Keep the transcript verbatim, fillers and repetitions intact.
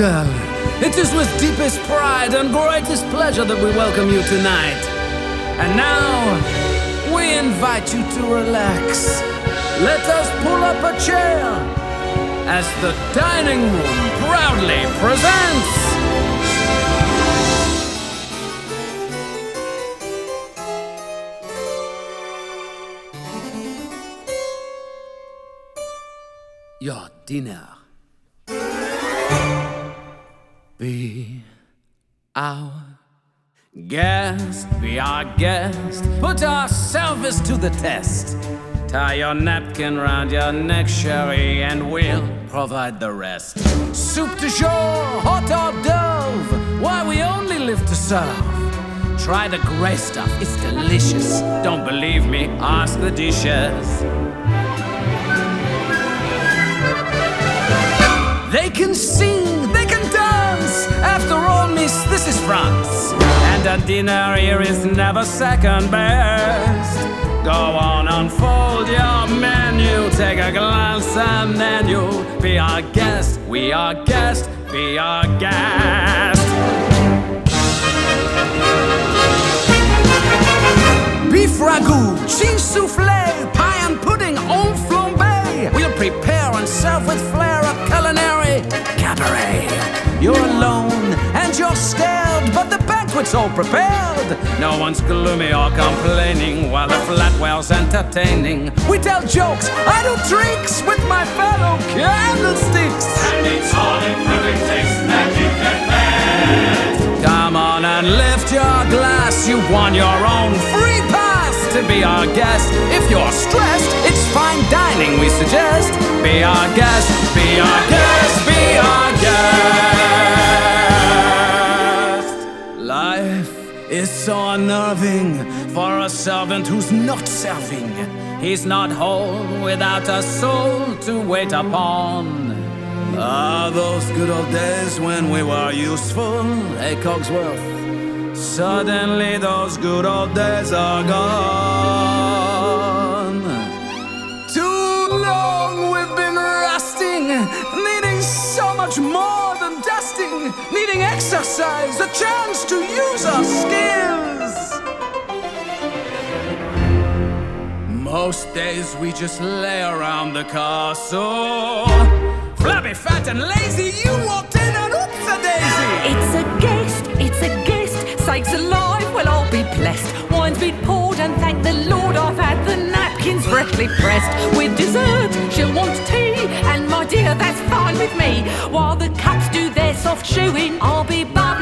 girl, it is with deepest pride and greatest pleasure that we welcome you tonight. And now, we invite you to relax. Let us pull up a chair as the dining room proudly presents your dinner. Be our guest, be our guest. Put our service to the test. Tie your napkin round your neck, sherry, and we'll provide the rest. Soup du jour, hot hors d'oeuvre, why we only live to serve. Try the gray stuff, it's delicious. Don't believe me, ask the dishes. They can sing, they can dance. After all, miss, this is France. And a dinner here is never second best. Go on, unfold your menu. Take a glance and then you'll be our guest. We are guest, be our guest. Beef ragout, cheese soufflé, pie and pudding, en flambé. We'll prepare and serve with flair a culinary cabaret. You're alone and you're scared, but the banquet's all prepared. No one's gloomy or complaining while the flatware's entertaining. We tell jokes, I do tricks with my fellow candlesticks. And it's all in perfect taste, magic and best. Come on and lift your glass. You've won your own free pass to be our guest. If you're stressed, it's fine dining we suggest. Be our guest, be our guest, be our guest. Life is so unnerving for a servant who's not serving. He's not whole without a soul to wait upon. Ah, those good old days when we were useful, hey Cogsworth. Suddenly those good old days are gone. Too long we've been rusting, needing so much more than dusting, needing exercise, a chance to use our skills. Most days we just lay around the castle, flabby, fat and lazy. You walked in and oops-a-daisy. It's a guest, it's a guest. Sakes alive, well I'll be blessed. Wine's been poured and thank the Lord I've had the napkins freshly pressed. With dessert, she'll want tea, and my dear, that's fine with me. While the cups do their soft chewing, I'll be